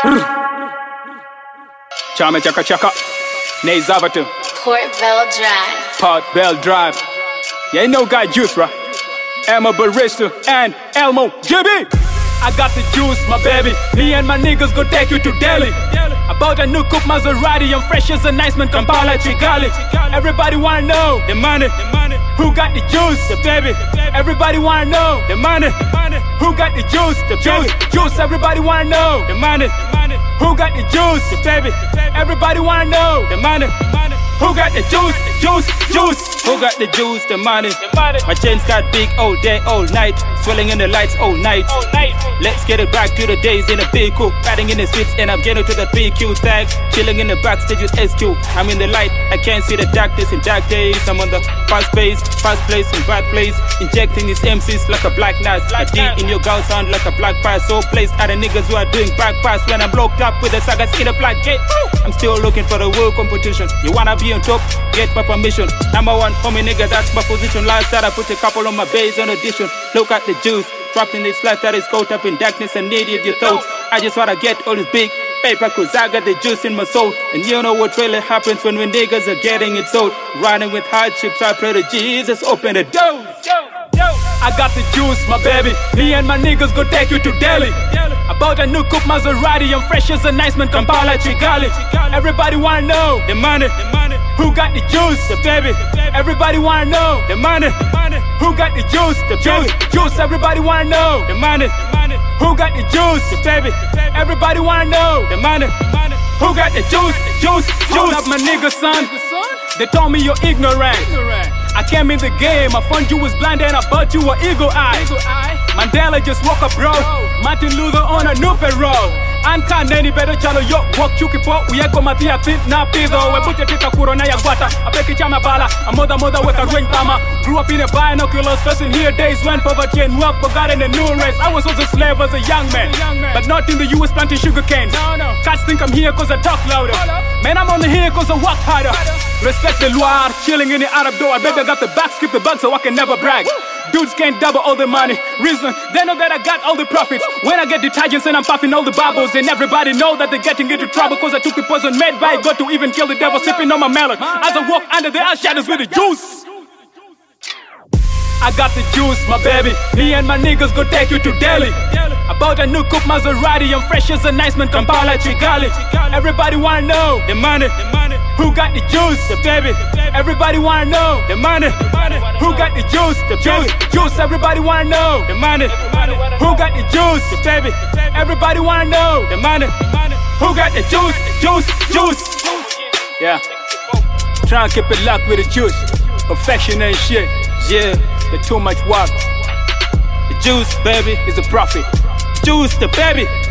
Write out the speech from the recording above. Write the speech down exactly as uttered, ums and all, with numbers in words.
Chame chaka chaka. Nay Zavatu. Port Bell Drive. Port Bell Drive. Yeah, you know got juice, right? Emma Barista and Elmo J B. I got the juice, my baby. Me and my niggas gon' take you to Delhi. About a new coupe Maserati, I'm fresh as an iceman, Kampala, Chigali. Everybody wanna know the money. Who got the juice, the baby? Everybody wanna know the money. Who got the juice, the juice? Juice, everybody wanna know the money. Who got the juice, the baby? Everybody wanna know the money. Who got the juice, the juice, juice? Who got the juice, the money? My chains got big all day, all night. Swelling in the lights all night. Let's get it back to the days in a big coupe. Riding in the streets and I'm getting to the P Q tag. Chilling in the backstage with S Q. I'm in the light, I can't see the darkness in dark days. I'm on the fast pace, fast place in bad place. Injecting these M Cs like a black knife. A D in your girl sound like a black pass. So placed are the niggas who are doing back pass. When I'm locked up with the sagas in the black gate. I'm still looking for the world competition. You wanna be on top? Get my permission. Number one for me nigga, that's my position. Last that I put a couple on my base on audition. Look at the juice, trapped in this life that is caught up in darkness and needed your thoughts. I just wanna get all this big paper cause I got the juice in my soul. And you know what really happens when we niggas are getting it sold. Riding with hardships, I pray to Jesus, open the doors. I got the juice, my baby. Me and my niggas gon' take you to Delhi. About a new coupe Maserati, I'm fresh as an iceman, Kampala, Chigali. Everybody wanna know the money. Who got the juice, the baby? Everybody wanna know the money. Who got the juice, the juice? Juice, everybody wanna know the money. Who got the juice, the baby? Everybody wanna know the money. Who got the juice, the juice, juice? Hold up my nigga, son. They told me you're ignorant. I came in the game, I found you was blind and I bought you an eagle eye. Mandela just woke up, bro. Martin Luther on a new parole. Anka neni bedo chalo yo walk chuki po uyeko matia tip na pido we pute tika kurona ya gwata apeki chama bala amoda moda weka rwing tama. Grew up in a binoculars facing here days when poverty and work but got in a new race. I was also a slave as a young man, but not in the U S planting sugar canes. Cats think I'm here cause I talk louder. Man, I'm only here cause I work harder. Respect the Loire, chilling in the Arab door. I bet I got the back, skip the bug so I can never brag. Dudes can't double all the money. Reason, they know that I got all the profits. When I get detergents and I'm puffing all the bubbles. And everybody know that they're getting into trouble. Cause I took the poison made by God to even kill the devil. Sipping on my melon as I walk under the ash shadows with the juice. I got the juice, my baby. Me and my niggas gon' take you to Delhi. About a new coupe Maserati, I'm fresh as an iceman, Kampala, Chigali. Everybody wanna know the money. Who got the juice, the baby? Everybody wanna know the money. Who got the juice, the juice? Juice, everybody wanna know the money. Who got the juice, the baby? Everybody wanna know the money. Who got the juice, the juice, juice? Yeah, try and keep it locked with the juice. Perfection ain't shit, yeah, the too much work. The juice, baby, is a profit. Juice, the baby.